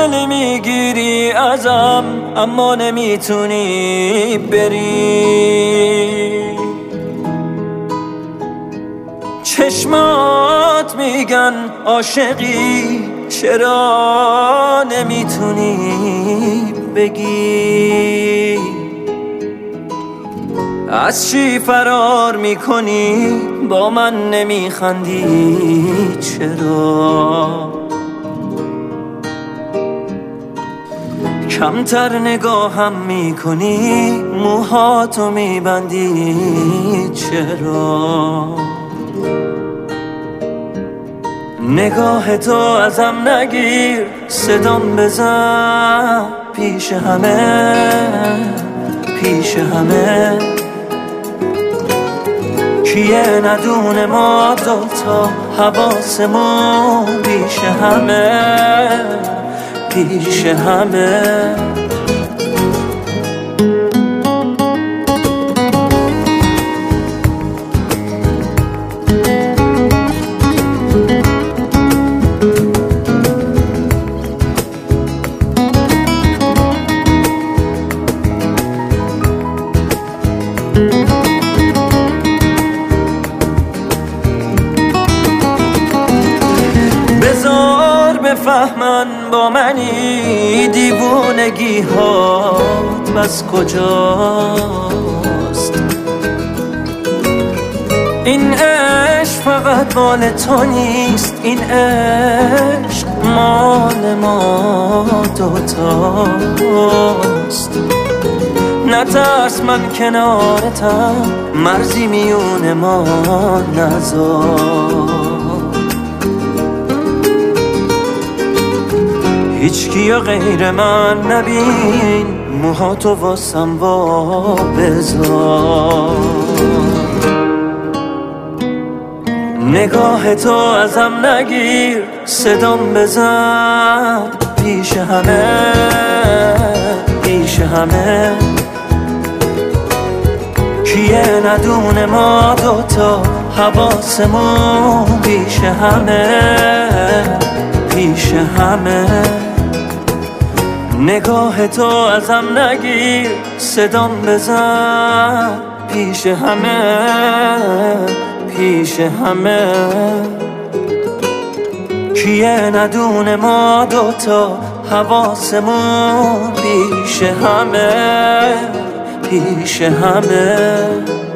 فاصله میگیری ازم اما نمیتونی بری. چشمات میگن عاشقی چرا نمیتونی بگی. از چی فرار میکنی با من نمیخندی چرا. کمتر نگاهم میکنی موهاتو میبندی چرا. نگاه تو ازم نگیر صدام بزن پیش همه پیش همه. کیه ندونه ما دوتا حواسمون پیش همه پیش همه. بذار بفهمن با منی دیوونگی هات بس کجاست. این عشق فقط مال تو نیست، این عشق مال ما دوتاست. نترس من کنارتم مرزی میون ما نذار. هیچ کیو غیر من نبین موهاتو واسم وا بذار. نگاه تو ازم نگیر صدام بزن پیش همه پیش همه. کیه ندونه ما دوتا حواسمون پیش همه پیش همه. نگاه تو ازم نگیر صدام بزن پیش همه پیش همه. کیه ندونه ما دوتا حواسمون پیش همه پیش همه.